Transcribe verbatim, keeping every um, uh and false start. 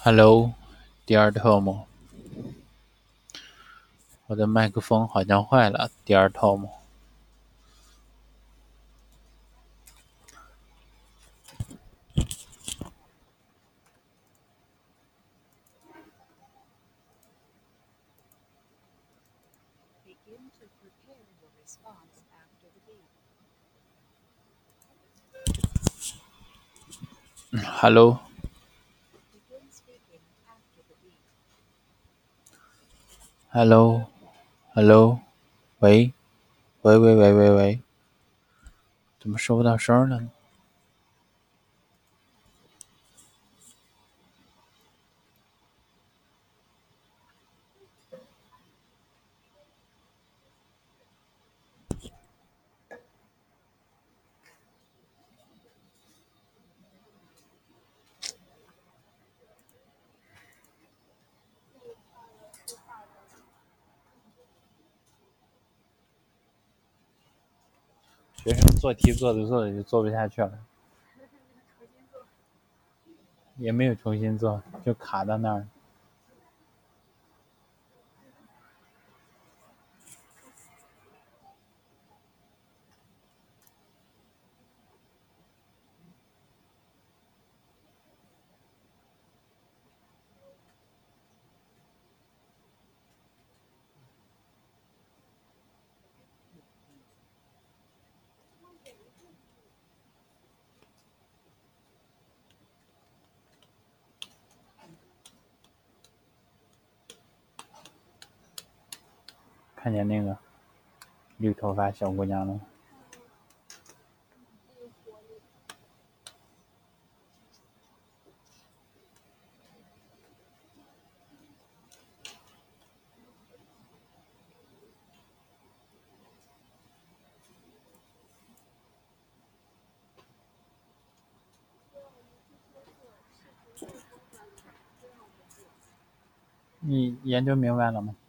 Hello，第二 Tom，我的麦克风好像坏了。第二 Tom，Hello，Hello，Hello，喂，喂喂喂喂喂，怎么收不到声了呢？学生做题做着做着就做不下去了，也没有重新做，就卡到那儿。看见那个绿头发小姑娘了吗？你研究明白了吗？